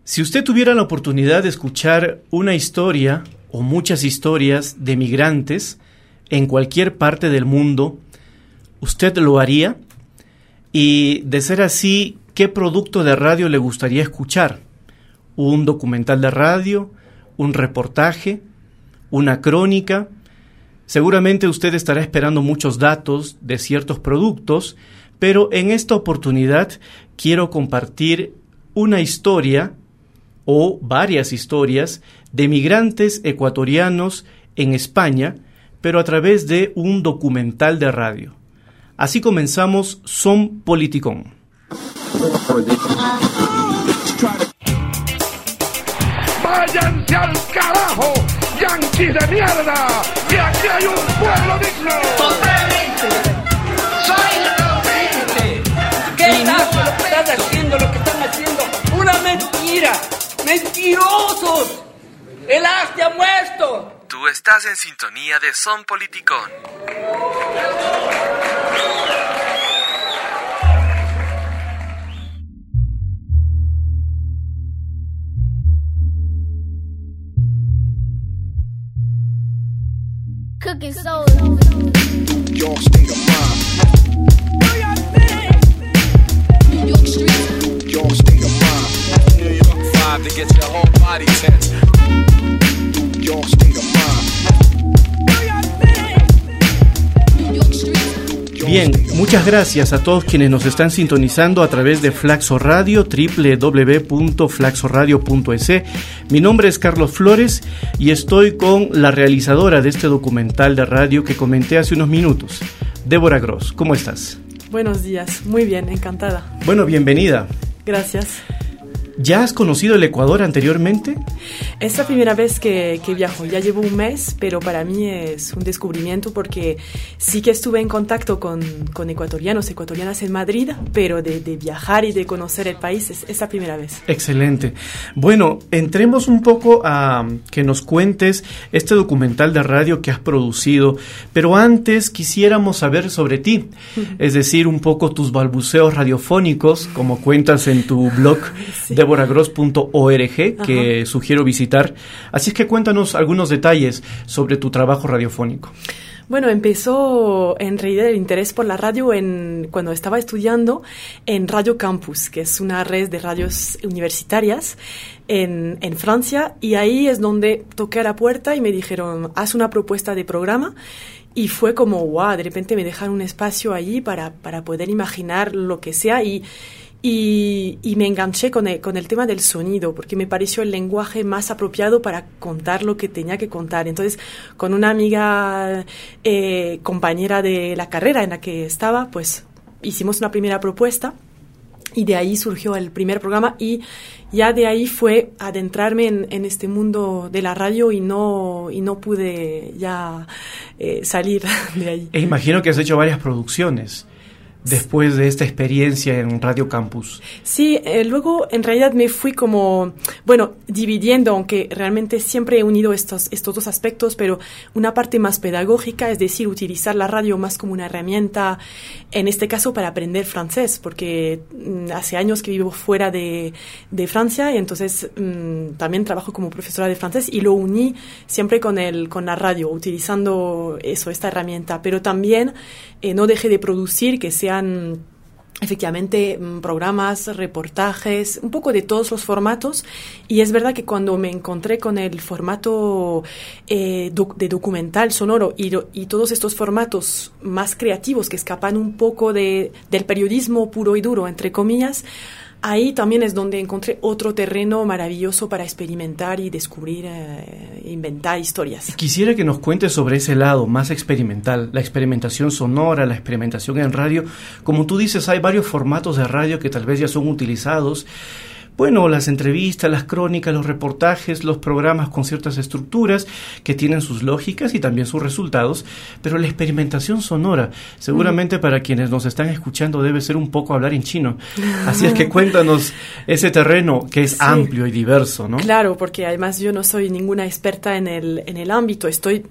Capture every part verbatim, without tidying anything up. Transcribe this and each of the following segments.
Si usted tuviera la oportunidad de escuchar una historia o muchas historias de migrantes en cualquier parte del mundo, ¿usted lo haría? Y de ser así, ¿qué producto de radio le gustaría escuchar? ¿Un documental de radio? ¿Un reportaje? ¿Una crónica? Seguramente usted estará esperando muchos datos de ciertos productos, pero en esta oportunidad quiero compartir una historia o varias historias de migrantes ecuatorianos en España, pero a través de un documental de radio. Así comenzamos Son Politicón. ¡Váyanse al carajo, yanquis de mierda! ¡Que aquí hay un pueblo digno! ¡Totalmente! ¡Soy totalmente! ¿Qué estás lo que estás haciendo, lo que están haciendo? ¡Una mentira! ¡Mentirosos! ¡El arte ha muerto! Tú estás en sintonía de Son Politicón. Cooking soul. Your state of mind. New York City. New York Street. Your state of mind. New York vibe to get your whole body tense. Your state of mind. New York City. New York Street. Bien, muchas gracias a todos quienes nos están sintonizando a través de Flaxo Radio, doble u doble u doble u punto flaxo radio punto es. Mi nombre es Carlos Flores y estoy con la realizadora de este documental de radio que comenté hace unos minutos, Débora Gross. ¿Cómo estás? Buenos días, muy bien, encantada. Bueno, bienvenida. Gracias. ¿Ya has conocido el Ecuador anteriormente? Es la primera vez que, que viajo, ya llevo un mes, pero para mí es un descubrimiento porque sí que estuve en contacto con, con ecuatorianos, ecuatorianas en Madrid, pero de, de viajar y de conocer el país es, es la primera vez. Excelente. Bueno, entremos un poco a que nos cuentes este documental de radio que has producido, pero antes quisiéramos saber sobre ti, es decir, un poco tus balbuceos radiofónicos, como cuentas en tu blog, sí. débora gross punto org, que Ajá. sugiero visitar. Así es que cuéntanos algunos detalles sobre tu trabajo radiofónico. Bueno, empezó en realidad el interés por la radio en, cuando estaba estudiando en Radio Campus, que es una red de radios universitarias en, en Francia, y ahí es donde toqué a la puerta y me dijeron, haz una propuesta de programa. Y fue como, wow, de repente me dejaron un espacio allí para, para poder imaginar lo que sea y Y, y me enganché con el, con el tema del sonido, porque me pareció el lenguaje más apropiado para contar lo que tenía que contar. Entonces, con una amiga eh, compañera de la carrera en la que estaba, pues hicimos una primera propuesta y de ahí surgió el primer programa y ya de ahí fue adentrarme en, en este mundo de la radio y no, y no pude ya eh, salir de ahí. E imagino que has hecho varias producciones después de esta experiencia en Radio Campus. Sí, eh, luego en realidad me fui como, bueno, dividiendo, aunque realmente siempre he unido estos, estos dos aspectos, pero una parte más pedagógica, es decir, utilizar la radio más como una herramienta, en este caso para aprender francés, porque mm, hace años que vivo fuera de, de Francia y entonces mm, también trabajo como profesora de francés y lo uní siempre con, el, con la radio, utilizando eso, esta herramienta, pero también eh, no dejé de producir, que sea efectivamente programas, reportajes, un poco de todos los formatos, y es verdad que cuando me encontré con el formato eh, doc- de documental sonoro y, y todos estos formatos más creativos que escapan un poco de, del periodismo puro y duro, entre comillas, ahí también es donde encontré otro terreno maravilloso para experimentar y descubrir, eh, inventar historias. Quisiera que nos cuentes sobre ese lado más experimental, la experimentación sonora, la experimentación en radio. Como tú dices, hay varios formatos de radio que tal vez ya son utilizados. Bueno, las entrevistas, las crónicas, los reportajes, los programas con ciertas estructuras que tienen sus lógicas y también sus resultados, pero la experimentación sonora, seguramente mm. para quienes nos están escuchando debe ser un poco hablar en chino. Así es que cuéntanos ese terreno que es sí. amplio y diverso, ¿no? Claro, porque además yo no soy ninguna experta en el, en el ámbito, estoy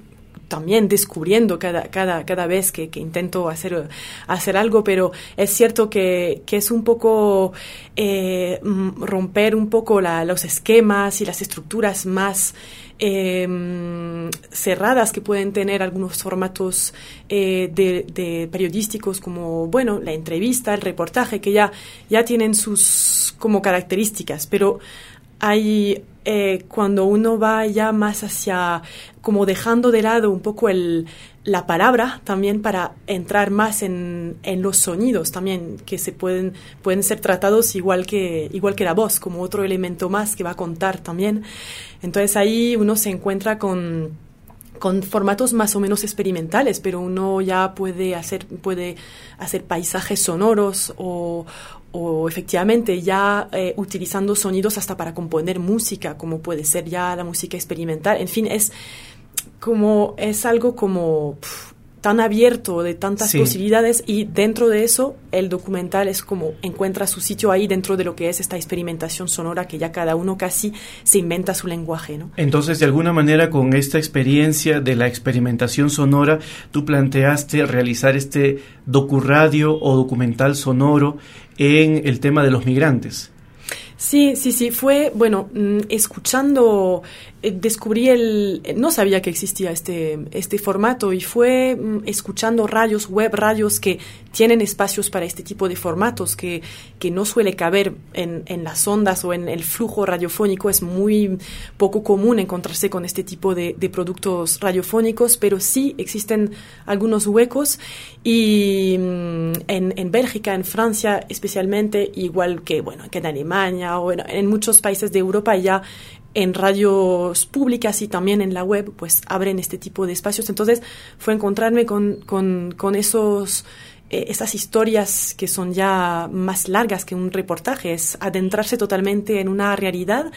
también descubriendo cada, cada, cada vez que, que intento hacer, hacer algo, pero es cierto que, que es un poco eh, romper un poco la, los esquemas y las estructuras más Eh, cerradas que pueden tener algunos formatos eh, de, de periodísticos, como, bueno, la entrevista, el reportaje, que ya, ya tienen sus como características, pero hay eh, cuando uno va ya más hacia, como dejando de lado un poco el, la palabra, también para entrar más en, en los sonidos también, que se pueden, pueden ser tratados igual que, igual que la voz, como otro elemento más que va a contar también. Entonces ahí uno se encuentra con, con formatos más o menos experimentales, pero uno ya puede hacer, puede hacer paisajes sonoros o, o efectivamente ya eh, utilizando sonidos hasta para componer música, como puede ser ya la música experimental. En fin, es como es algo como pff, tan abierto, de tantas sí. posibilidades, y dentro de eso el documental es como encuentra su sitio ahí dentro de lo que es esta experimentación sonora, que ya cada uno casi se inventa su lenguaje, ¿no? Entonces, de alguna manera, con esta experiencia de la experimentación sonora, tú planteaste realizar este docuradio o documental sonoro en el tema de los migrantes. Sí, sí, sí, fue, bueno, escuchando, eh, descubrí el, no sabía que existía este, este formato, y fue escuchando radios, web radios que tienen espacios para este tipo de formatos que, que no suele caber en, en las ondas o en el flujo radiofónico. Es muy poco común encontrarse con este tipo de, de productos radiofónicos, pero sí existen algunos huecos, y en, en Bélgica, en Francia especialmente, igual que, bueno, que en Alemania o en, en muchos países de Europa, ya en radios públicas y también en la web, pues abren este tipo de espacios. Entonces fue encontrarme con, con, con esos, eh, esas historias que son ya más largas que un reportaje, es adentrarse totalmente en una realidad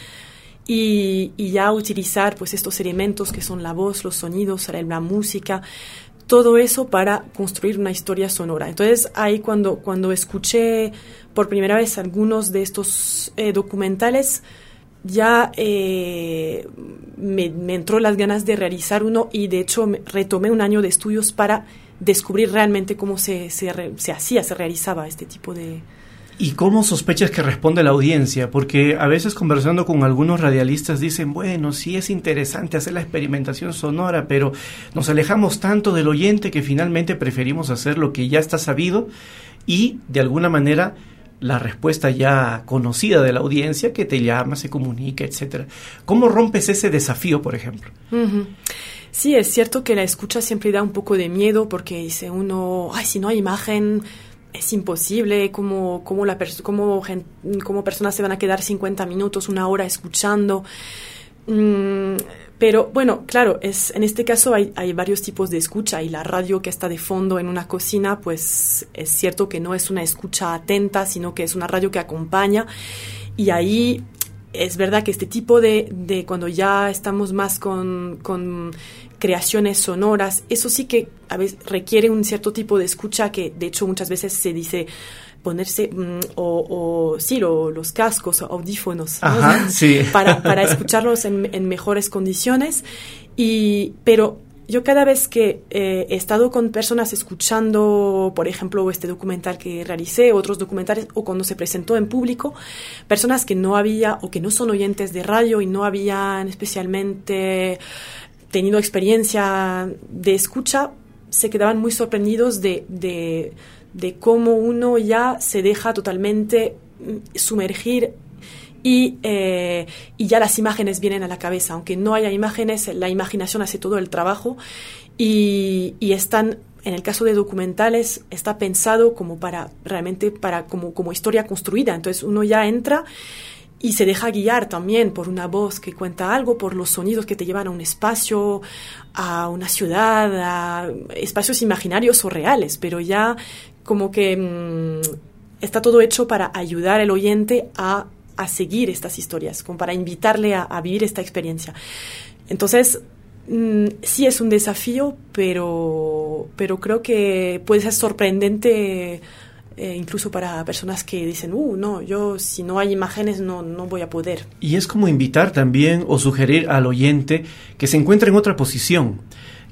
y, y ya utilizar pues estos elementos que son la voz, los sonidos, la música, todo eso para construir una historia sonora. Entonces ahí cuando, cuando escuché por primera vez algunos de estos eh, documentales, ya eh, me, me entró las ganas de realizar uno, y de hecho me, retomé un año de estudios para descubrir realmente cómo se, se, re, se hacía, se realizaba este tipo de... ¿Y cómo sospechas que responde la audiencia? Porque a veces, conversando con algunos radialistas, dicen, bueno, sí es interesante hacer la experimentación sonora, pero nos alejamos tanto del oyente que finalmente preferimos hacer lo que ya está sabido y, de alguna manera, la respuesta ya conocida de la audiencia, que te llama, se comunica, etcétera. ¿Cómo rompes ese desafío, por ejemplo? Uh-huh. Sí, es cierto que la escucha siempre da un poco de miedo, porque dice uno, ay, si no hay imagen, es imposible, ¿cómo, cómo, la pers- cómo, gen- cómo personas se van a quedar cincuenta minutos, una hora escuchando? Mm, pero bueno, claro, es, en este caso hay, hay varios tipos de escucha, y la radio que está de fondo en una cocina, pues es cierto que no es una escucha atenta, sino que es una radio que acompaña, y ahí es verdad que este tipo de, de cuando ya estamos más con, con creaciones sonoras, eso sí que a veces requiere un cierto tipo de escucha, que de hecho muchas veces se dice ponerse mm, o, o sí, lo, los cascos o audífonos, ¿no? Ajá, sí. para, para escucharlos en, en mejores condiciones. Y pero yo cada vez que eh, he estado con personas escuchando, por ejemplo, este documental que realicé, otros documentales, o cuando se presentó en público, personas que no había o que no son oyentes de radio y no habían especialmente tenido experiencia de escucha, se quedaban muy sorprendidos de, de, de cómo uno ya se deja totalmente sumergir y, eh, y ya las imágenes vienen a la cabeza. Aunque no haya imágenes, la imaginación hace todo el trabajo, y, y están, en el caso de documentales, está pensado como para realmente para como, como historia construida. Entonces uno ya entra y se deja guiar también por una voz que cuenta algo, por los sonidos que te llevan a un espacio, a una ciudad, a espacios imaginarios o reales, pero ya como que mmm, está todo hecho para ayudar al oyente a, a seguir estas historias, como para invitarle a, a vivir esta experiencia. Entonces, mmm, sí es un desafío, pero, pero creo que puede ser sorprendente. Eh, incluso para personas que dicen, uh, no, yo si no hay imágenes no, no voy a poder. Y es como invitar también o sugerir al oyente que se encuentre en otra posición,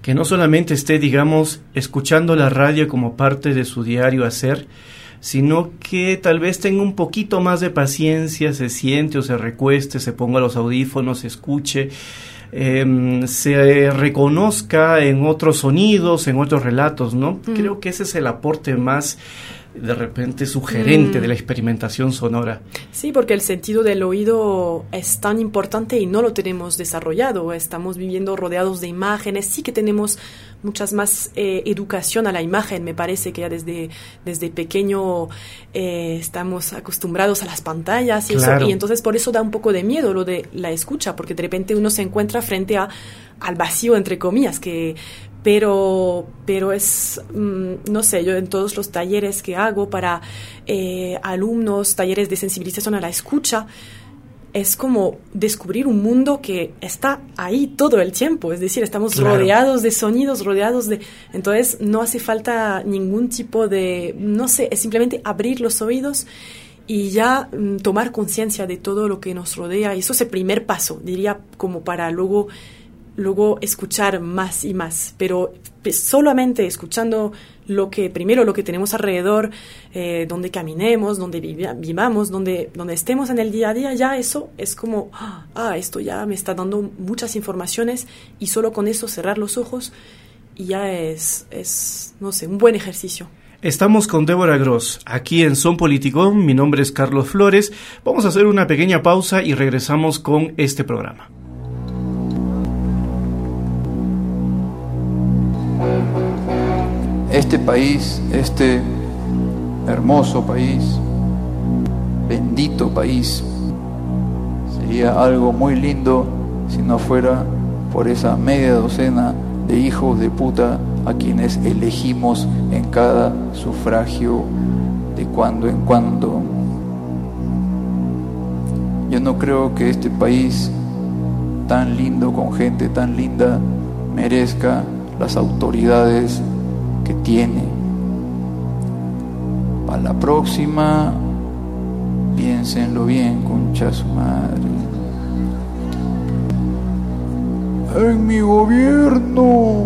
que no solamente esté, digamos, escuchando la radio como parte de su diario hacer, sino que tal vez tenga un poquito más de paciencia, se siente o se recueste, se ponga los audífonos, escuche, eh, se reconozca en otros sonidos, en otros relatos, ¿no? Mm. Creo que ese es el aporte más, de repente, sugerente mm. de la experimentación sonora. Sí, porque el sentido del oído es tan importante y no lo tenemos desarrollado. Estamos viviendo rodeados de imágenes. Sí que tenemos muchas más eh, educación a la imagen. Me parece que ya desde, desde pequeño eh, estamos acostumbrados a las pantallas y claro. eso. Y entonces por eso da un poco de miedo lo de la escucha, porque de repente uno se encuentra frente a, al vacío, entre comillas, que... Pero, pero es, mmm, no sé, yo en todos los talleres que hago para eh, alumnos, talleres de sensibilización a la escucha, es como descubrir un mundo que está ahí todo el tiempo. Es decir, estamos claro. rodeados de sonidos, rodeados de... Entonces no hace falta ningún tipo de, no sé, es simplemente abrir los oídos y ya mmm, tomar conciencia de todo lo que nos rodea. Y eso es el primer paso, diría, como para luego... luego escuchar más y más, pero solamente escuchando lo que, primero lo que tenemos alrededor, eh, donde caminemos, donde viv- vivamos, donde, donde estemos en el día a día, ya eso es como, ah, esto ya me está dando muchas informaciones y solo con eso cerrar los ojos y ya es, es no sé, un buen ejercicio. Estamos con Débora Gross, aquí en Son Politicón, mi nombre es Carlos Flores, vamos a hacer una pequeña pausa y regresamos con este programa. Este país, este hermoso país, bendito país, sería algo muy lindo si no fuera por esa media docena de hijos de puta a quienes elegimos en cada sufragio de cuando en cuando. Yo no creo que este país tan lindo, con gente tan linda, merezca las autoridades que tiene. Para la próxima, piénsenlo bien, concha su madre. En mi gobierno,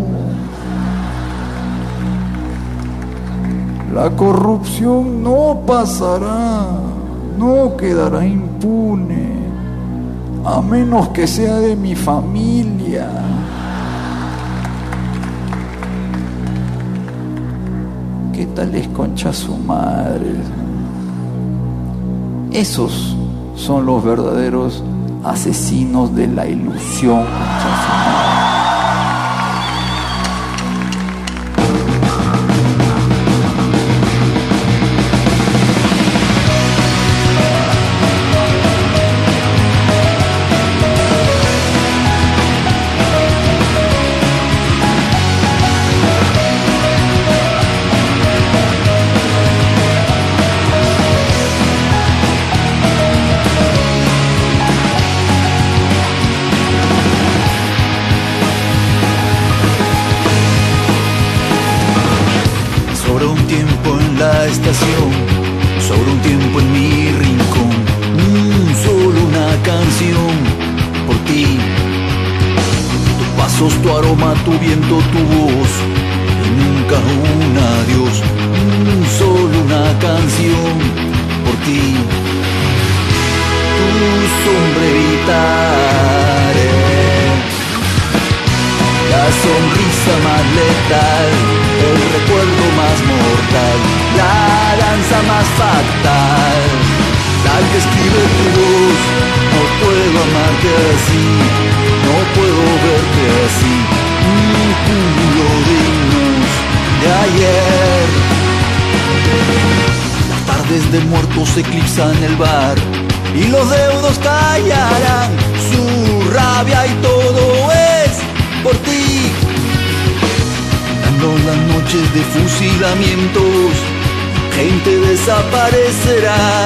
la corrupción no pasará, no quedará impune, a menos que sea de mi familia. ¿Qué tal es concha su madre? Esos son los verdaderos asesinos de la ilusión, concha su madre. Sobre un tiempo en mi rincón, mm, solo una canción por ti. Tus pasos, tu aroma, tu viento, tu voz y nunca un adiós, mm, solo una canción por ti. Tu sombra evitaré, la sonrisa más letal, el recuerdo más mortal, la danza más fatal, la que escribe tu voz. No puedo amarte así, no puedo verte así, un cúmulo de himnos de ayer. Las tardes de muertos eclipsan el bar y los deudos callarán su rabia y todo es por ti. Dando las noches de fusilamientos, gente desaparecerá.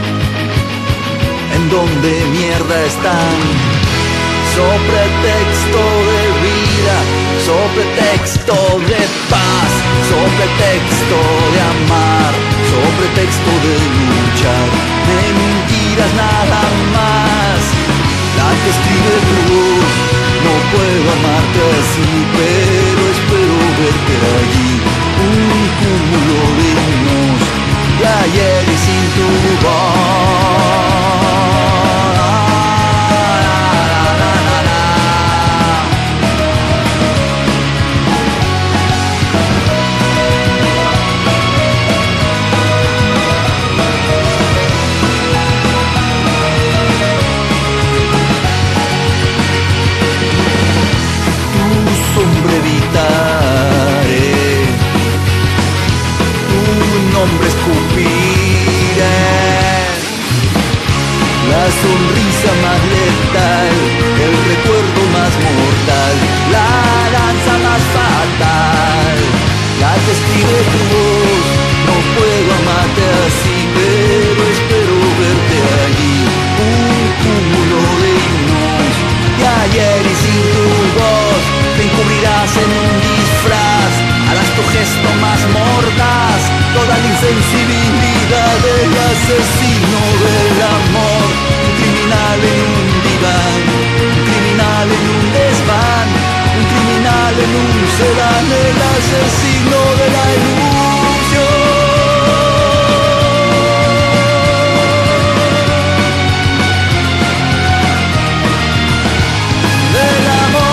¿En dónde mierda están? So pretexto de vida, so pretexto de paz, so pretexto de amar, so pretexto de luchar, de mentiras nada más. La que escribe tu voz, no puedo amarte así, pero ayer y sin tu voz. Nombre escupiré, la sonrisa más letal, el recuerdo más mortal, la danza más fatal, la que escribe tu voz. No puedo amarte así, pero espero verte allí, un cúmulo de himnos de ayer y sin tu voz. Te encubrirás en un disfraz, harás tu gesto más mordaz, toda la insensibilidad del asesino del amor, un criminal en un diván, un criminal en un desván, un criminal en un sedán, el asesino de la ilusión. Del amor.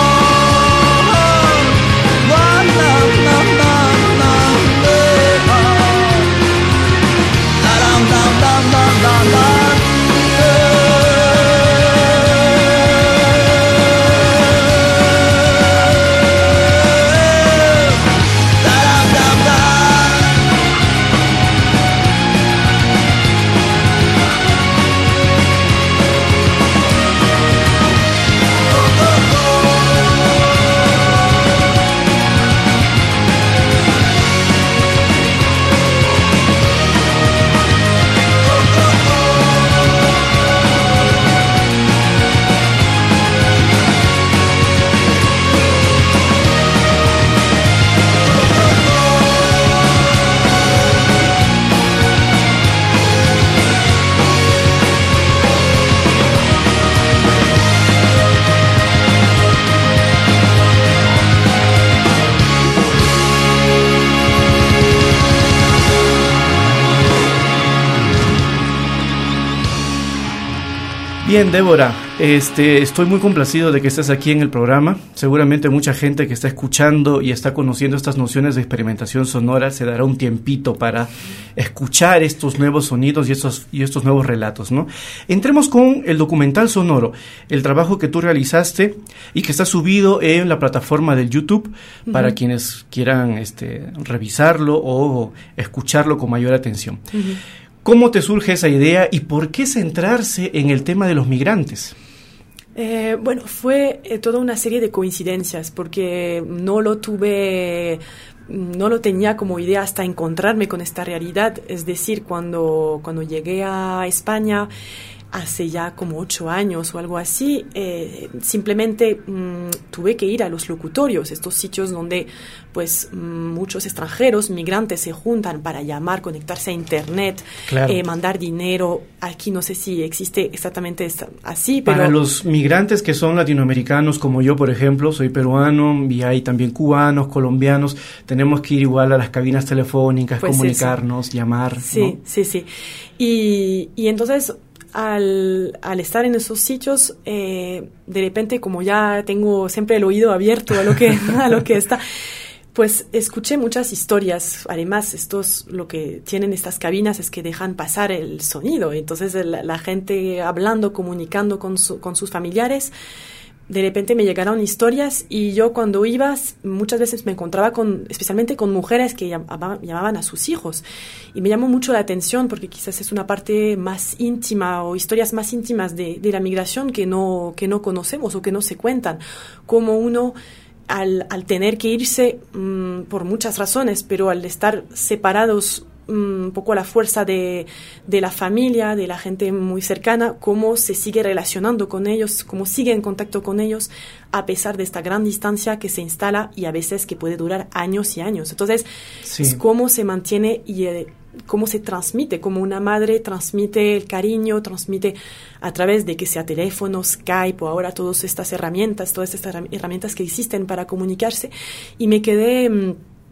Bien, Débora, este, estoy muy complacido de que estés aquí en el programa. Seguramente mucha gente que está escuchando y está conociendo estas nociones de experimentación sonora se dará un tiempito para escuchar estos nuevos sonidos y estos, y estos nuevos relatos, ¿no? Entremos con el documental sonoro, el trabajo que tú realizaste y que está subido en la plataforma del YouTube uh-huh. para quienes quieran este, revisarlo o escucharlo con mayor atención. Uh-huh. ¿Cómo te surge esa idea y por qué centrarse en el tema de los migrantes? Eh, bueno, fue eh, toda una serie de coincidencias porque no lo tuve, no lo tenía como idea hasta encontrarme con esta realidad. Es decir, cuando, cuando llegué a España hace ya como ocho años o algo así, eh, simplemente mmm, tuve que ir a los locutorios, estos sitios donde pues muchos extranjeros, migrantes se juntan para llamar, conectarse a internet, claro. eh, mandar dinero. Aquí no sé si existe exactamente así, pero... Para los migrantes que son latinoamericanos, como yo, por ejemplo, soy peruano y hay también cubanos, colombianos, tenemos que ir igual a las cabinas telefónicas, pues comunicarnos, sí. llamar. Sí, ¿no? sí, sí. Y, y entonces... Al, al estar en esos sitios, eh, de repente, como ya tengo siempre el oído abierto a lo que, a lo que está, pues escuché muchas historias. Además, estos, lo que tienen estas cabinas es que dejan pasar el sonido. Entonces, el, la gente hablando, comunicando con, su, con sus familiares. De repente me llegaron historias y yo cuando iba muchas veces me encontraba con, especialmente con mujeres que llamaban, llamaban a sus hijos y me llamó mucho la atención porque quizás es una parte más íntima o historias más íntimas de, de la migración que no, que no conocemos o que no se cuentan, como uno al, al tener que irse mmm, por muchas razones, pero al estar separados un poco a la fuerza de, de la familia, de la gente muy cercana, cómo se sigue relacionando con ellos, cómo sigue en contacto con ellos a pesar de esta gran distancia que se instala y a veces que puede durar años y años. Entonces, sí. es cómo se mantiene y eh, cómo se transmite, cómo una madre transmite el cariño, transmite a través de que sea teléfono, Skype o ahora todas estas herramientas, todas estas herramientas que existen para comunicarse. Y me quedé... Mmm,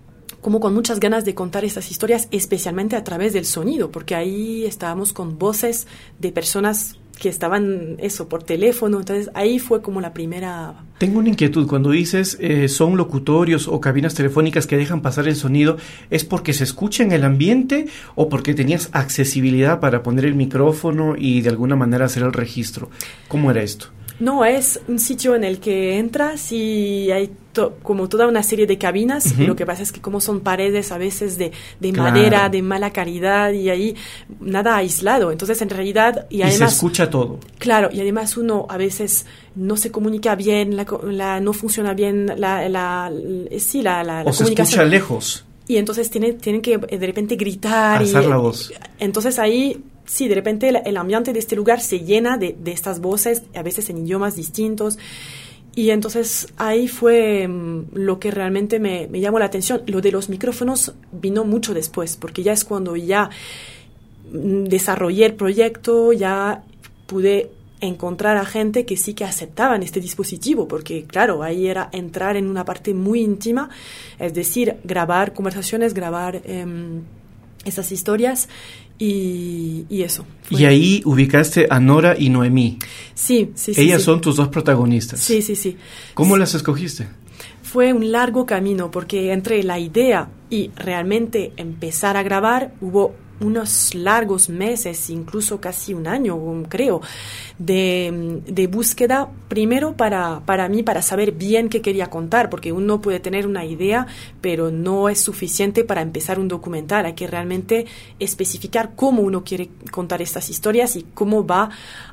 como con muchas ganas de contar estas historias, especialmente a través del sonido, porque ahí estábamos con voces de personas que estaban, eso, por teléfono. Entonces ahí fue como la primera... Tengo una inquietud. Cuando dices eh, son locutorios o cabinas telefónicas que dejan pasar el sonido, ¿es porque se escucha en el ambiente o porque tenías accesibilidad para poner el micrófono y de alguna manera hacer el registro? ¿Cómo era esto? No, es un sitio en el que entras y hay to- como toda una serie de cabinas. Uh-huh. Lo que pasa es que como son paredes a veces de, de claro. madera, de mala calidad, y ahí nada aislado. Entonces, en realidad... Y, además, y se escucha todo. Claro, y además uno a veces no se comunica bien, la, la, no funciona bien la, la, la, sí, la, la, la o se escucha lejos. Y entonces tiene, tienen que de repente gritar. Alzar y, la voz. Entonces ahí... Sí, de repente el, el ambiente de este lugar se llena de, de estas voces, a veces en idiomas distintos. Y entonces ahí fue um, lo que realmente me, me llamó la atención. Lo de los micrófonos vino mucho después, porque ya es cuando ya um, desarrollé el proyecto, ya pude encontrar a gente que sí que aceptaban este dispositivo, porque claro, ahí era entrar en una parte muy íntima, es decir, grabar conversaciones, grabar um, esas historias. Y, y eso. Fue. Y ahí ubicaste a Nora y Noemí. Sí, sí, sí. Ellas sí. son tus dos protagonistas. Sí, sí, sí. ¿Cómo sí. las escogiste? Fue un largo camino, porque entre la idea y realmente empezar a grabar hubo unos largos meses, incluso casi un año, creo, de, de búsqueda, primero para, para mí, para saber bien qué quería contar, porque uno puede tener una idea, pero no es suficiente para empezar un documental. Hay que realmente especificar cómo uno quiere contar estas historias y cómo va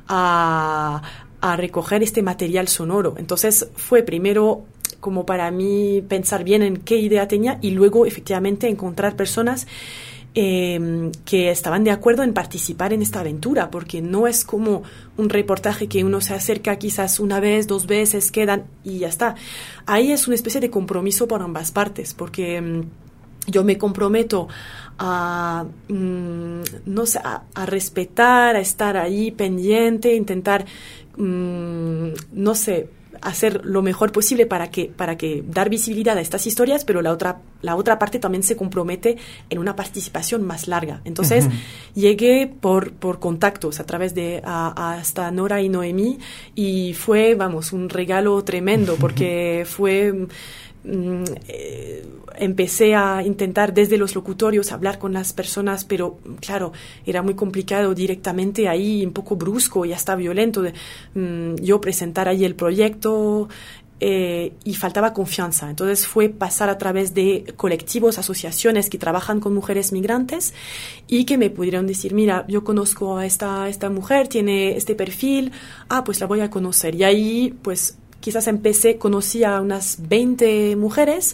a, a recoger este material sonoro. Entonces fue primero como para mí pensar bien en qué idea tenía y luego efectivamente encontrar personas Eh, que estaban de acuerdo en participar en esta aventura, porque no es como un reportaje que uno se acerca quizás una vez, dos veces, quedan y ya está. Ahí es una especie de compromiso por ambas partes, porque um, yo me comprometo a, um, no sé, a, a respetar, a estar ahí pendiente, intentar, um, no sé, hacer lo mejor posible para que para que dar visibilidad a estas historias, pero la otra la otra parte también se compromete en una participación más larga. Entonces uh-huh. llegué por por contactos a través de a, a hasta Nora y Noemí, y fue, vamos, un regalo tremendo, porque fue mm, eh, empecé a intentar desde los locutorios hablar con las personas, pero claro, era muy complicado directamente ahí, un poco brusco y hasta violento de mm, yo presentar ahí el proyecto, eh, y faltaba confianza. Entonces fue pasar a través de colectivos, asociaciones que trabajan con mujeres migrantes y que me pudieron decir, mira, yo conozco a esta, esta mujer, tiene este perfil, ah, pues la voy a conocer. Y ahí pues quizás empecé, conocí a unas veinte mujeres.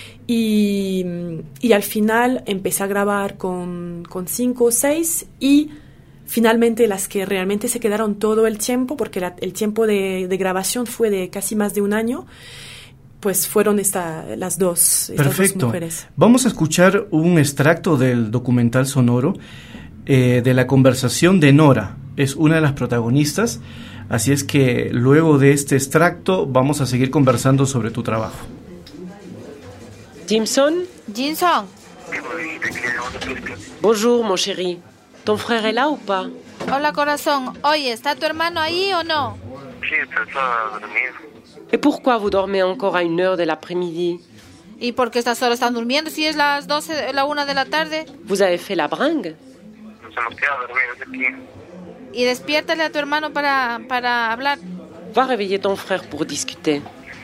Y, y al final empecé a grabar con, con cinco o seis, y finalmente las que realmente se quedaron todo el tiempo, porque la, el tiempo de, de grabación fue de casi más de un año, pues fueron esta, las dos, estas Perfecto. dos mujeres. Vamos a escuchar un extracto del documental sonoro eh, de la conversación de Nora. Es una de las protagonistas, así es que luego de este extracto vamos a seguir conversando sobre tu trabajo. Jimson? Jinson. Bonjour, mon chéri. ¿Ton frère est là ou pas? Hola, corazón. Oye, ¿está tu hermano ahí o no? Sí, está dormido. Et pourquoi vous dormez encore à une heure de l'après-midi? ¿Y por qué estas horas están durmiendo si es las doce, la una de la tarde? Vous avez fait la bringue? Se nos queda dormidos aquí. Y despiértale a tu hermano para, para hablar. Va réveiller ton frère pour discuter.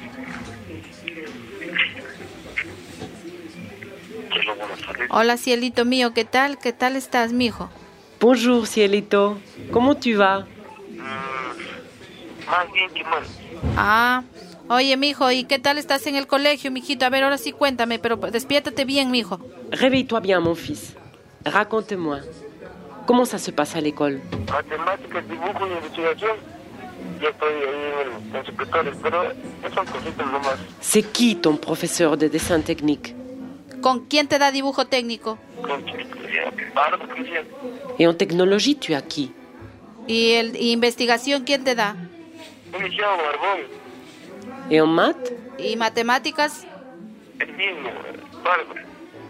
Hola, cielito mío, ¿qué tal? ¿Qué tal estás, mijo? Bonjour, cielito. ¿Cómo tu vas? Mm, más bien que mal. Ah, oye, mijo, ¿y qué tal estás en el colegio, mijito? A ver, ahora sí cuéntame, pero despiértate bien, mijo. Réveille-toi bien, mon fils. Raconte-moi. ¿Cómo ça se passe à l'école? Matemáticas, dibujo y investigación. Ya estoy ahí en, en secretarios, pero son cositas nomás. C'est qui ton professeur de dessin technique? ¿Con quién te da dibujo técnico? Con Bárbara, Cristian. Et en technologie, tu as qui? ¿Y, el, y investigación quién te da? Un licenciado Barbón. Et en maths? ¿Y matemáticas? El mismo, Bárbara.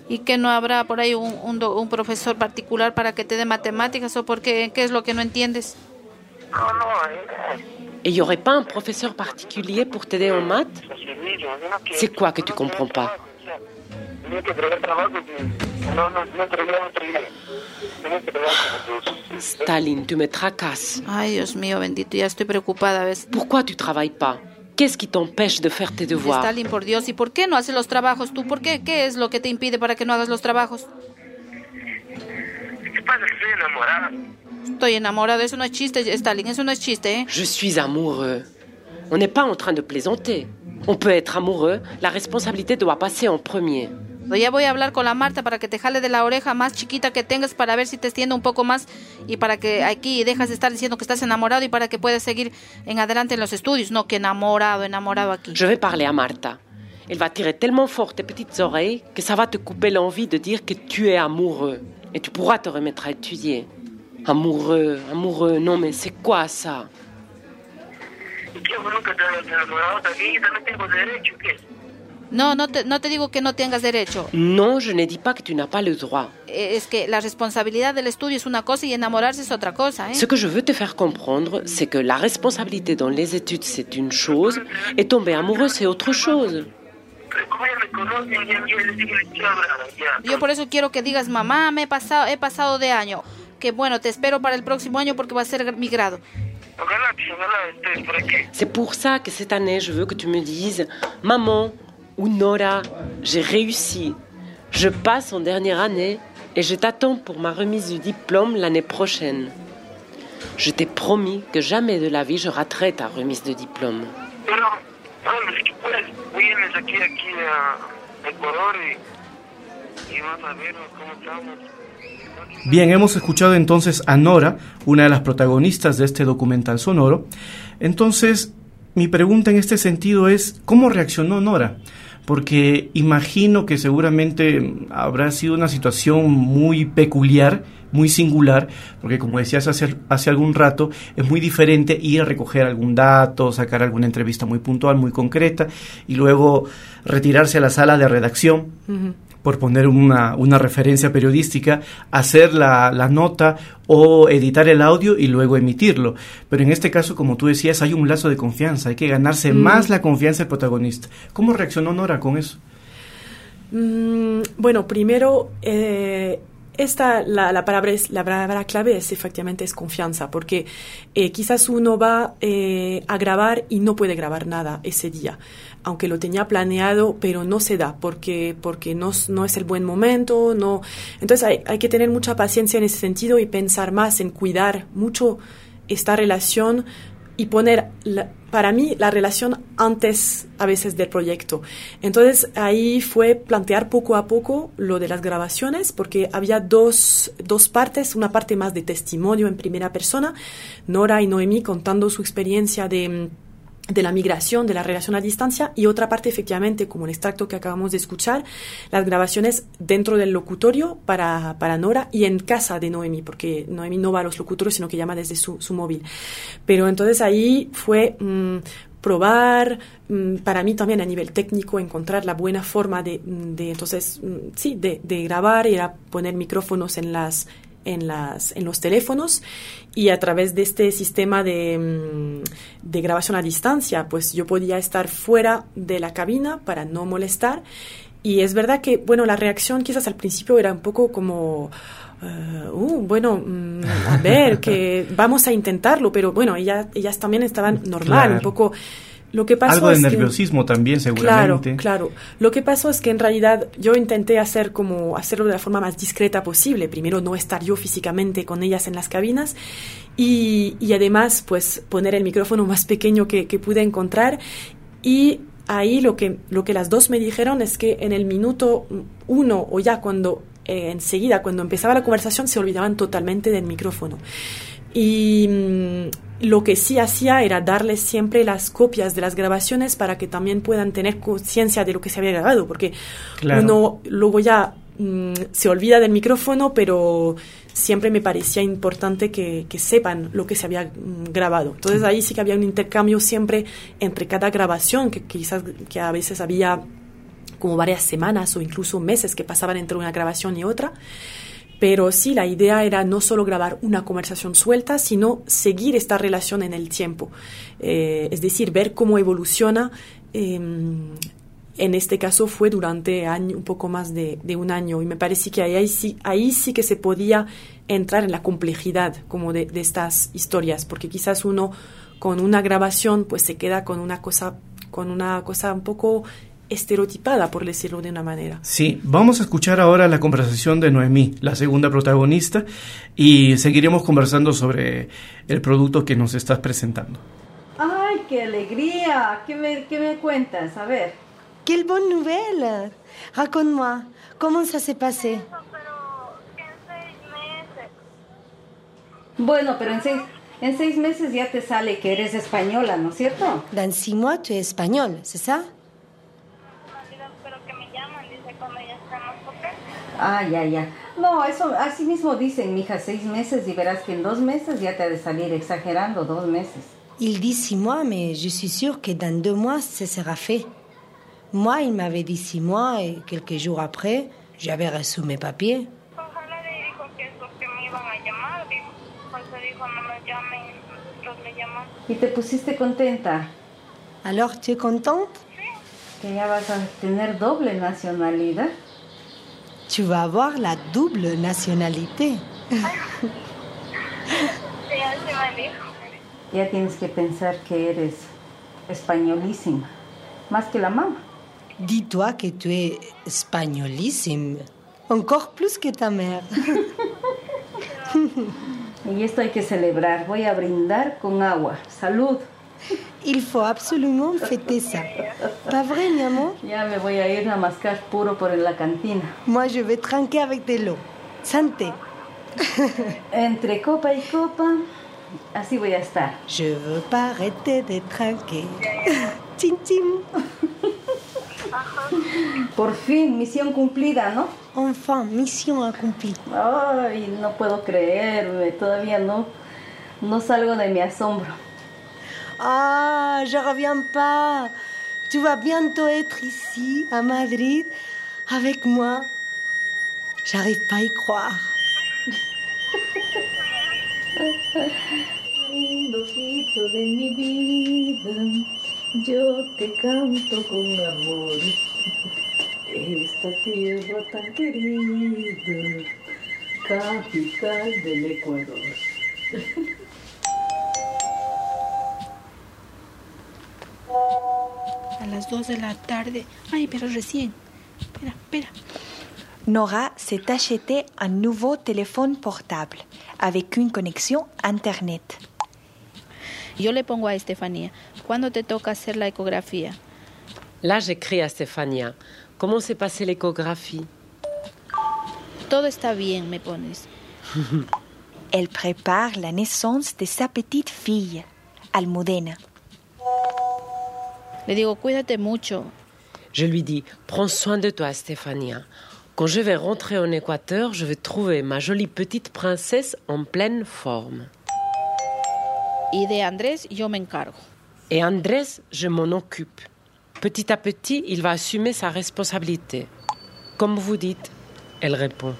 ¿Y que no habrá por ahí un, un, do- un profesor particular para que te dé matemáticas o por qué, qué es lo que no entiendes? No, no, eh, Et il n'y aurait pas un professeur particulier pour t'aider en maths? C'est quoi que tu comprends pas? tenía que entregar trabajo y no, no, no entregué, no entregué. Tenía que entregar como dos. Staline, tu me tracasses. Ay, Dios mío, bendito, ya estoy preocupada, ¿ves? Pourquoi tu travailles pas? Qu'est-ce qui t'empêche de faire tes devoirs? Stalin, por Dios, ¿y por qué no haces los trabajos tú? ¿Por qué? ¿Qué es lo que te impide para que no hagas los trabajos? ¿Qué pasa? Que estoy enamorada. Estoy enamorado, eso no es chiste, Stalin, eso no es chiste, ¿eh? Je suis amoureux. On n'est pas en train de plaisanter. On peut être amoureux, la responsabilité doit passer en premier. Ya voy a hablar con la Marta para que te jale de la oreja más chiquita que tengas para ver si te extiende un poco más y para que aquí dejas de estar diciendo que estás enamorado y para que puedas seguir en adelante en los estudios. No, que enamorado, enamorado aquí. Je vais parler à Marta. Elle va tirer tellement fort tes petites oreilles que ça va te couper l'envie de dire que tu es amoureux. Et tu pourras te remettre à étudier. Amoureux, amoureux, non mais c'est quoi ça? ¿Y qué? ¿Vos nunca te has enamorado también? ¿Yo también tengo derecho? ¿Qué? No, no te, no te digo que no tengas derecho. Non, je ne dis pas que tu n'as pas le droit. Es que la responsabilidad del estudio es una cosa y enamorarse es otra cosa, ¿eh? Ce que je veux te faire comprendre, c'est que la responsabilité dans les études, c'est une chose, et tomber amoureux, c'est autre chose. ¿Cómo ella me conoce? Y ella le dice que le estoy hablando ya. Yo por eso quiero que digas, mamá, me he pasado, he pasado de año. Que bueno, te espero para el próximo año porque va a ser mi grado. Ojalá, ojalá estés por aquí. C'est pour ça que cette année, je veux que tu me dises, maman ou Nora, j'ai réussi. Je passe en dernière année et je t'attends pour ma remise du diplôme l'année prochaine. Je t'ai promis que jamais de la vie je raterai ta remise de diplôme. Pero, bueno, si puedes, vienes aquí, aquí a Ecuador y, y vas a ver cómo estamos. Bien, hemos escuchado entonces a Nora, una de las protagonistas de este documental sonoro. Entonces, mi pregunta en este sentido es, ¿cómo reaccionó Nora? Porque imagino que seguramente habrá sido una situación muy peculiar, muy singular, porque como decías hace, hace algún rato, es muy diferente ir a recoger algún dato, sacar alguna entrevista muy puntual, muy concreta, y luego retirarse a la sala de redacción, uh-huh. por poner una, una referencia periodística, hacer la, la nota o editar el audio y luego emitirlo. Pero en este caso, como tú decías, hay un lazo de confianza, hay que ganarse mm. más la confianza del protagonista. ¿Cómo reaccionó Nora con eso? Mm, bueno, primero, eh, esta, la, la, palabra es, la palabra clave es efectivamente es confianza, porque eh, quizás uno va eh, a grabar y no puede grabar nada ese día, aunque lo tenía planeado, pero no se da, porque, porque no, no es el buen momento, no. Entonces hay, hay que tener mucha paciencia en ese sentido y pensar más en cuidar mucho esta relación y poner, la, para mí, la relación antes a veces del proyecto. Entonces ahí fue plantear poco a poco lo de las grabaciones, porque había dos, dos partes, una parte más de testimonio en primera persona, Nora y Noemí contando su experiencia de de la migración, de la relación a distancia, y otra parte, efectivamente, como el extracto que acabamos de escuchar, las grabaciones dentro del locutorio para, para Nora y en casa de Noemí, porque Noemí no va a los locutorios, sino que llama desde su, su móvil. Pero entonces ahí fue mmm, probar, mmm, para mí también a nivel técnico, encontrar la buena forma de, de entonces, mmm, sí, de, de grabar, era poner micrófonos en las en las en los teléfonos, y a través de este sistema de, de grabación a distancia, pues yo podía estar fuera de la cabina para no molestar. Y es verdad que, bueno, la reacción quizás al principio era un poco como uh, uh, bueno, um, a ver, que vamos a intentarlo, pero bueno, ellas, ellas también estaban normal, claro. un poco. Lo que pasó Algo de es nerviosismo que, también, seguramente. Claro, claro. Lo que pasó es que en realidad yo intenté hacer como hacerlo de la forma más discreta posible. Primero, no estar yo físicamente con ellas en las cabinas y, y además, pues, poner el micrófono más pequeño que, que pude encontrar. Y ahí lo que, lo que las dos me dijeron es que en el minuto uno o ya cuando, eh, enseguida, cuando empezaba la conversación, se olvidaban totalmente del micrófono. Y mmm, lo que sí hacía era darles siempre las copias de las grabaciones para que también puedan tener conciencia de lo que se había grabado, porque claro. uno luego ya mmm, se olvida del micrófono, pero siempre me parecía importante que, que sepan lo que se había mmm, grabado. Entonces ahí sí que había un intercambio siempre entre cada grabación, que quizás que a veces había como varias semanas o incluso meses que pasaban entre una grabación y otra. Pero sí, la idea era no solo grabar una conversación suelta, sino seguir esta relación en el tiempo. Eh, es decir, ver cómo evoluciona. Eh, en este caso fue durante año, un poco más de, de un año. Y me parece que ahí, ahí, sí, ahí sí que se podía entrar en la complejidad como de, de estas historias. Porque quizás uno con una grabación pues se queda con una cosa, con una cosa un poco estereotipada, por decirlo de una manera. Sí, vamos a escuchar ahora la conversación de Noemí, la segunda protagonista, y seguiremos conversando sobre el producto que nos estás presentando. ¡Ay, qué alegría! ¿Qué me, qué me cuentas? A ver. ¡Quelle bonne nouvelle! Raconte-moi, comment ça s'est passé? Bueno, pero en seis, en seis meses ya te sale que eres española, ¿no es cierto? Dans six mois, tu es espagnol, c'est ça? Ah, ya, ya. No, eso así mismo dicen, mija, seis meses y verás que en dos meses ya te ha de salir, exagerando, dos meses. Il dit six mois, mais je suis sûre que dans deux mois, ça sera fait. Moi, il m'avait dit six mois et quelques jours après, j'avais reçu mes papiers. ¿Y te pusiste contenta? Alors, tu es contente? Que ya vas a tener doble nacionalidad. Tu vas avoir la double nationalité. Ya tienes que pensar que eres españolísima, más que la mamá. Dis-toi que tu es espagnolissime, encore plus que ta mère. Y esto hay que celebrar. Voy a brindar con agua. Salud. Il faut absolument fêter ça. Pas vrai, mi amor? Ya me voy a ir a mascar puro por la cantina. Moi, je vais trinquer avec de l'eau. Santé. Entre copa y copa, así voy a estar. Je veux pas arrêter de trinquer. Chin, chin. Por fin, misión cumplida, ¿no? Enfin, mission accomplie. Ay, no puedo creerme. Todavía no, no salgo de mi asombro. Ah, je reviens pas. Tu vas bientôt être ici, à Madrid, avec moi. J'arrive pas à y croire. Lindojito de mi vida, yo te canto con amor. Esta tierra tan querida, capital del Ecuador. A las dos de la tarde. Ay, pero recién. Espera, espera. Nora s'est acheté un nouveau téléphone portable avec une connexion Internet. Yo le pongo a Estefanía, ¿cuándo te toca hacer la ecografía? Là, j'écris à Stéphania. Comment s'est passée l'échographie? Todo está bien, me pones. Elle prépare la naissance de sa petite fille, Almudena. Le digo, cuídate mucho. Je lui dis, prends soin de toi, Stéphania. Quand je vais rentrer en Équateur, je vais trouver ma jolie petite princesse en pleine forme. Y de Andrés, yo me encargo. Et Andrés, je m'en occupe. Petit à petit, il va assumer sa responsabilité. Comme vous dites, elle répond.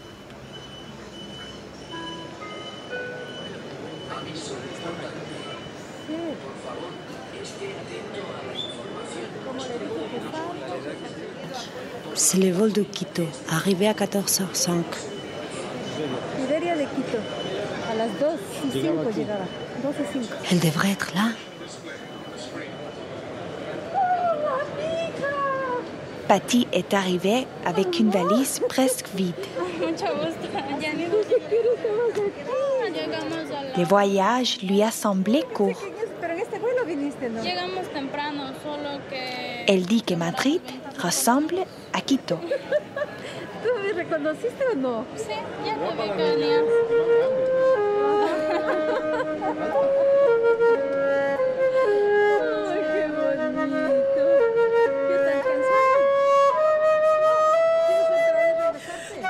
C'est le vol de Quito, arrivé à quatorze heures cinq. Iberia de Quito, a las dos y cinco llegará. dos y cinco. Elle devrait être là. Patty est arrivée avec une valise presque vide. Le voyage lui a semblé court. Elle dit que Madrid ressemble a Quito. ¿Tú me reconociste o no? Sí, ya te vi que venías. Ay, qué bonito. ¿Ya estás cansada? ¿Tienes otra vez regresarte?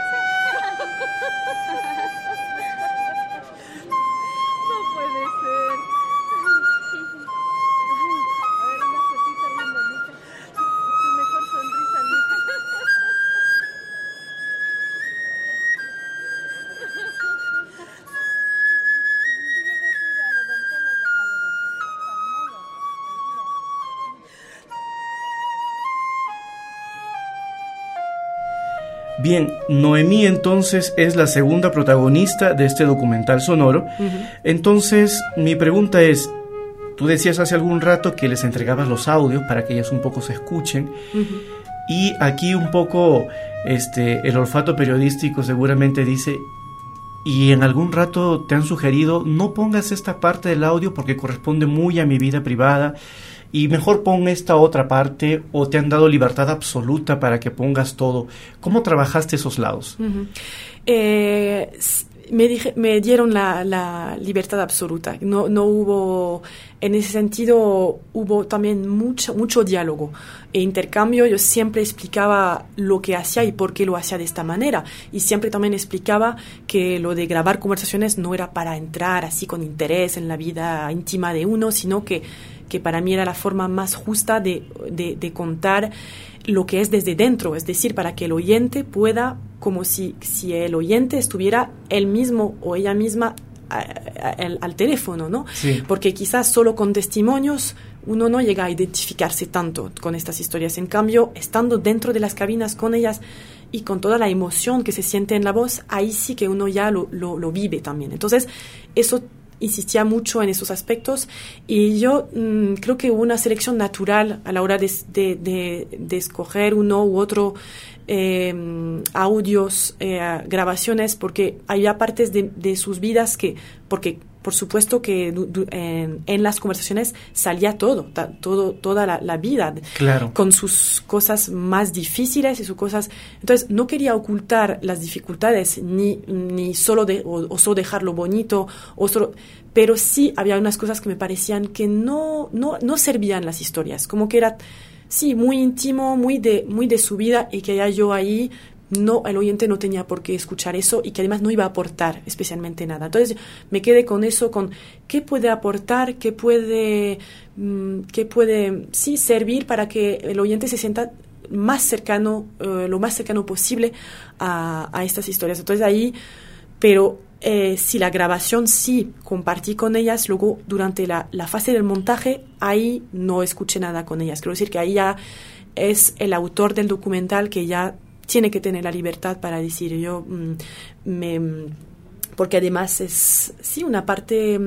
No puede ser. A ver, una fotita bien bonita. Tu mejor sonrisa, mija. Bien, Noemí entonces es la segunda protagonista de este documental sonoro. Uh-huh. Entonces, mi pregunta es, tú decías hace algún rato que les entregabas los audios para que ellas un poco se escuchen. Uh-huh. Y aquí un poco este, el olfato periodístico seguramente dice, y en algún rato te han sugerido, no pongas esta parte del audio porque corresponde muy a mi vida privada, y mejor pon esta otra parte, o te han dado libertad absoluta para que pongas todo. ¿Cómo trabajaste esos lados? Uh-huh. Eh, me, dije, me dieron la, la libertad absoluta. No, no hubo, en ese sentido, hubo también mucho, mucho diálogo e intercambio. Yo siempre explicaba lo que hacía y por qué lo hacía de esta manera. Y siempre también explicaba que lo de grabar conversaciones no era para entrar así con interés en la vida íntima de uno, sino que que para mí era la forma más justa de, de, de contar lo que es desde dentro, es decir, para que el oyente pueda, como si, si el oyente estuviera él mismo o ella misma a, a, al, al teléfono, ¿no? Sí. Porque quizás solo con testimonios uno no llega a identificarse tanto con estas historias. En cambio, estando dentro de las cabinas con ellas y con toda la emoción que se siente en la voz, ahí sí que uno ya lo, lo, lo vive también. Entonces, eso insistía mucho en esos aspectos, y yo mmm, creo que hubo una selección natural a la hora de, de, de, de escoger uno u otro eh, audios, eh, grabaciones, porque había partes de, de sus vidas que, porque por supuesto que du, du, en, en las conversaciones salía todo, ta, todo toda la, la vida, claro, con sus cosas más difíciles y sus cosas. Entonces no quería ocultar las dificultades ni, ni solo de, o, o solo dejarlo bonito, o solo, pero sí había unas cosas que me parecían que no, no, no servían las historias, como que era sí muy íntimo, muy de, muy de su vida, y que ya yo ahí no, el oyente no tenía por qué escuchar eso, y que además no iba a aportar especialmente nada. Entonces me quedé con eso, con qué puede aportar, qué puede, mmm, qué puede sí servir para que el oyente se sienta más cercano, uh, lo más cercano posible a, a estas historias. Entonces ahí, pero eh, si la grabación sí compartí con ellas, luego durante la, la fase del montaje, ahí no escuché nada con ellas. Quiero decir que ahí ya es el autor del documental que ya tiene que tener la libertad para decir yo mm, me, porque además es sí una parte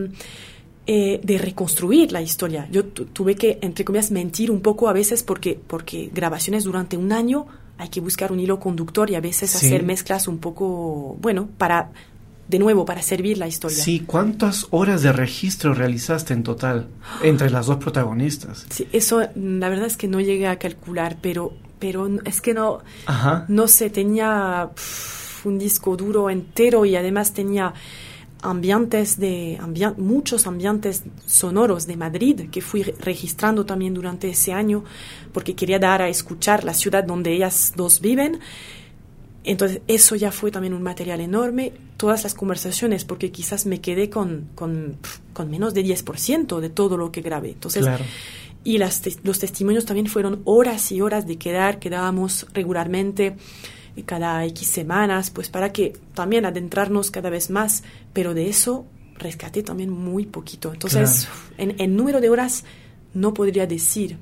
eh, de reconstruir la historia. Yo tu, tuve que, entre comillas, mentir un poco a veces porque porque grabaciones durante un año hay que buscar un hilo conductor y a veces sí. hacer mezclas un poco, bueno, para de nuevo para servir la historia. Sí, ¿cuántas horas de registro realizaste en total entre las dos protagonistas? Sí, eso la verdad es que no llegué a calcular, pero pero es que no, Ajá. no sé, tenía pff, un disco duro entero, y además tenía ambientes de, ambi- muchos ambientes sonoros de Madrid que fui re- registrando también durante ese año, porque quería dar a escuchar la ciudad donde ellas dos viven. Entonces eso ya fue también un material enorme, todas las conversaciones, porque quizás me quedé con, con, con menos de diez por ciento de todo lo que grabé. Entonces, claro. Y las te- los testimonios también fueron horas y horas de quedar, quedábamos regularmente cada X semanas, pues para que también adentrarnos cada vez más, pero de eso rescaté también muy poquito. Entonces, claro. en, en número de horas no podría decir,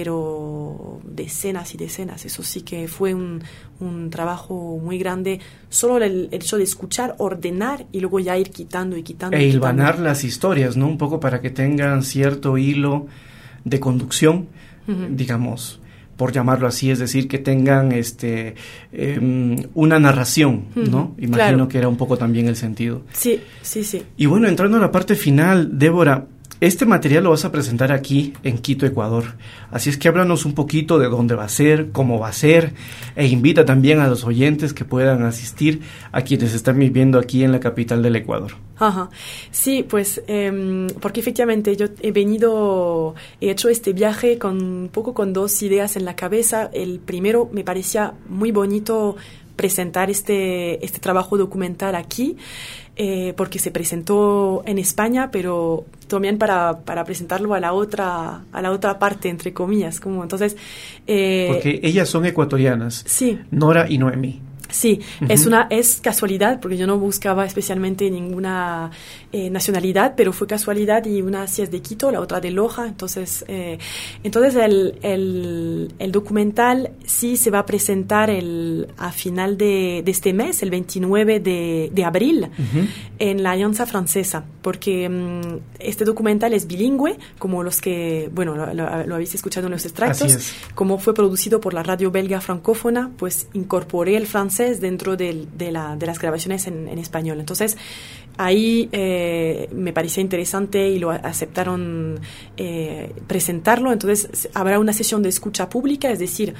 pero decenas y decenas. Eso sí que fue un, un trabajo muy grande, solo el, el hecho de escuchar, ordenar y luego ya ir quitando y quitando. E y hilvanar quitando. las historias, ¿no? Un poco para que tengan cierto hilo de conducción, uh-huh. digamos, por llamarlo así, es decir, que tengan este eh, una narración, uh-huh. ¿no? Imagino claro. que era un poco también el sentido. Sí, sí, sí. Y bueno, entrando a la parte final, Débora, este material lo vas a presentar aquí en Quito, Ecuador. Así es que háblanos un poquito de dónde va a ser, cómo va a ser, e invita también a los oyentes que puedan asistir, a quienes están viviendo aquí en la capital del Ecuador. Ajá. Sí, pues eh, porque efectivamente yo he venido, he hecho este viaje con un poco con dos ideas en la cabeza. El primero, me parecía muy bonito presentar este, este trabajo documental aquí, eh, porque se presentó en España, pero también para, para presentarlo a la otra, a la otra parte, entre comillas, como entonces. Eh, porque ellas son ecuatorianas. Sí. Nora y Noemí. Sí, Ujú. es una es casualidad, porque yo no buscaba especialmente ninguna eh, nacionalidad, pero fue casualidad y una sí es de Quito, la otra de Loja, entonces eh, entonces el, el, el documental sí se va a presentar el, a final de, de este mes, el veintinueve de, de abril, Ujú. en la Alianza Francesa, porque um, este documental es bilingüe, como los que, bueno, lo, lo, lo habéis escuchado en los extractos, Así es. como fue producido por la radio belga francófona, pues incorporé el francés dentro de, de, la, de las grabaciones en, en español. Entonces, ahí eh, me parecía interesante y lo aceptaron eh, presentarlo. Entonces, habrá una sesión de escucha pública, es decir,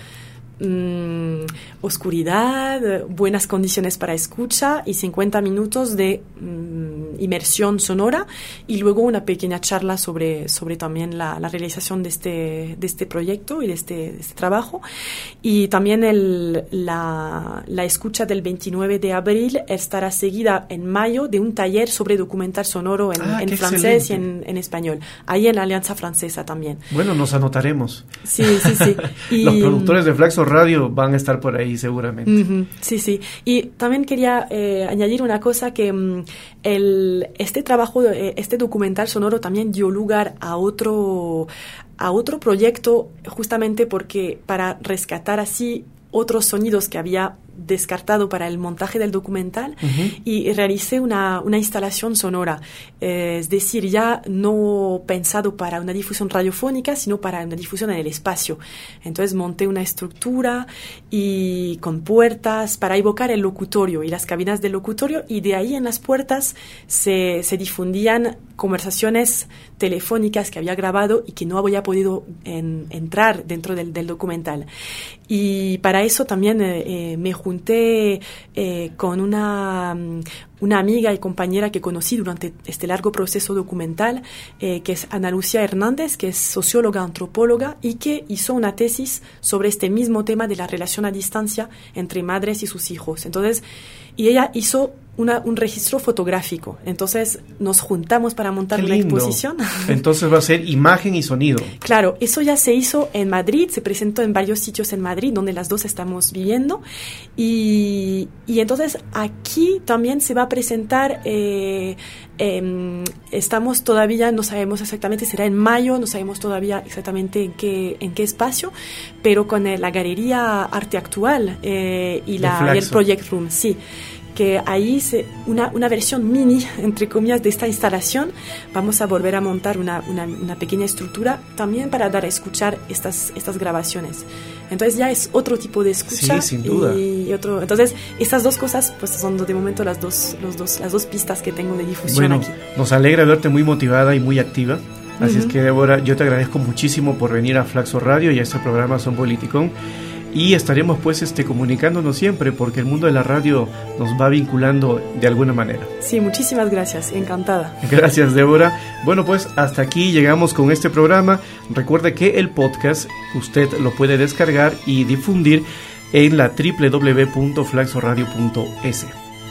Mm, oscuridad, buenas condiciones para escucha y cincuenta minutos de mm, inmersión sonora y luego una pequeña charla sobre, sobre también la, la realización de este, de este proyecto y de este, de este trabajo. Y también el, la, la escucha del veintinueve de abril estará seguida en mayo de un taller sobre documental sonoro en, Ah, en qué francés y excelente. en, en español, ahí en la Alianza Francesa también. Bueno, nos anotaremos. Sí, sí, sí. Y, Los productores de Flaxo Radio van a estar por ahí seguramente. Ujú, sí, sí. Y también quería eh, añadir una cosa que mm, el, este trabajo, eh, este documental sonoro también dio lugar a otro, a otro proyecto justamente porque para rescatar así otros sonidos que había descartado para el montaje del documental Ujú. y realicé una, una instalación sonora, eh, es decir, ya no pensado para una difusión radiofónica, sino para una difusión en el espacio. Entonces monté una estructura y con puertas para evocar el locutorio y las cabinas del locutorio, y de ahí en las puertas se, se difundían conversaciones telefónicas que había grabado y que no había podido en, entrar dentro del, del documental. Y para eso también eh, eh, me junté eh, con una, una amiga y compañera que conocí durante este largo proceso documental, eh, que es Ana Lucía Hernández, que es socióloga, antropóloga y que hizo una tesis sobre este mismo tema de la relación a distancia entre madres y sus hijos. Entonces, y ella hizo una, un registro fotográfico. Entonces nos juntamos para montar Qué una lindo. exposición. Entonces va a ser imagen y sonido. Claro, eso ya se hizo en Madrid, se presentó en varios sitios en Madrid, donde las dos estamos viviendo. Y, y entonces aquí también se va a presentar, eh, eh, estamos todavía, no sabemos exactamente, será en mayo, no sabemos todavía exactamente en qué, en qué espacio, pero con eh, la Galería Arte Actual eh, y, la, y el Project Room, sí. Que ahí se, una, una versión mini, entre comillas, de esta instalación. Vamos a volver a montar una, una, una pequeña estructura también para dar a escuchar estas, estas grabaciones. Entonces ya es otro tipo de escucha. Sí, sin duda. Y, y otro, entonces, estas dos cosas pues son de momento las dos, los dos, las dos pistas que tengo de difusión Bueno, aquí. nos alegra verte muy motivada y muy activa. Así Ujú. es que, Débora, yo te agradezco muchísimo por venir a Flaxo Radio y a este programa Son Politicón. Y estaremos pues este, comunicándonos siempre, porque el mundo de la radio nos va vinculando de alguna manera. Sí, muchísimas gracias, encantada. Gracias, Débora. Bueno, pues hasta aquí llegamos con este programa. Recuerde que el podcast usted lo puede descargar y difundir en la doble u doble u doble u punto flaxoradio punto es.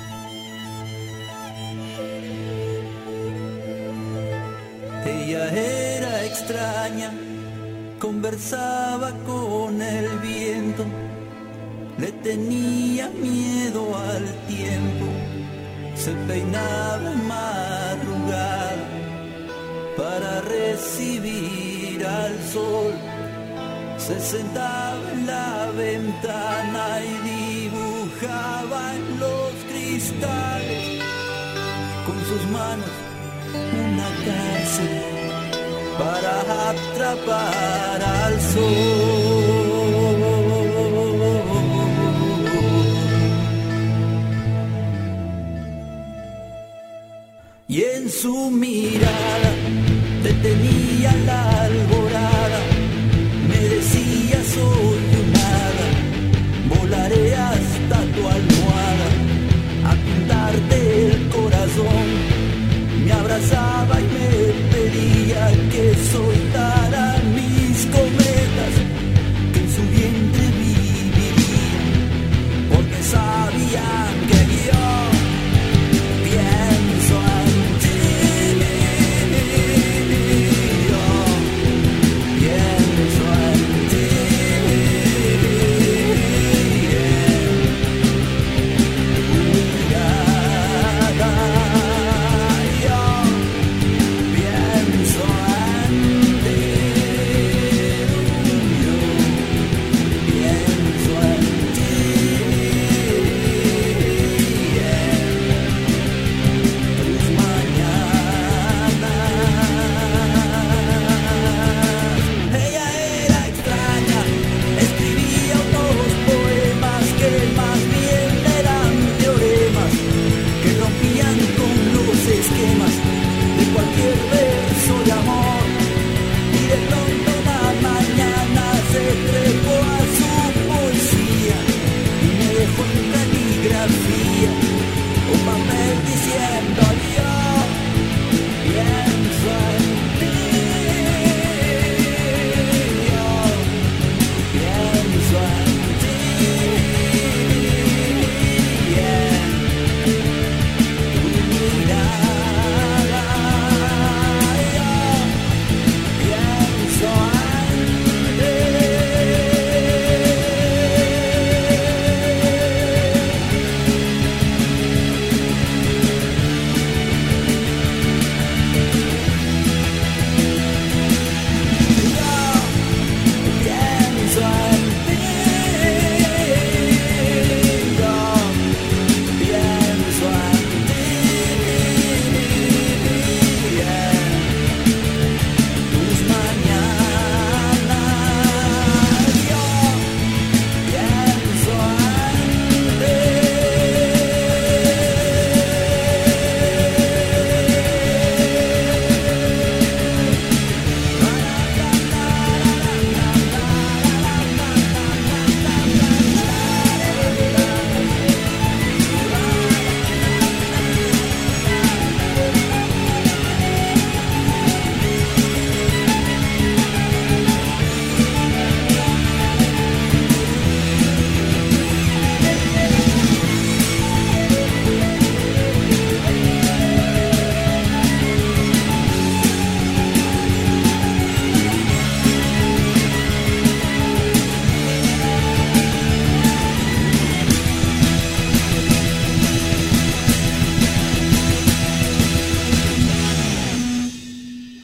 Ella era extraña, conversaba con el viento, le tenía miedo al tiempo, se peinaba en madrugada para recibir al sol, se sentaba en la ventana y dibujaba en los cristales con sus manos una cárcel para atrapar al sol.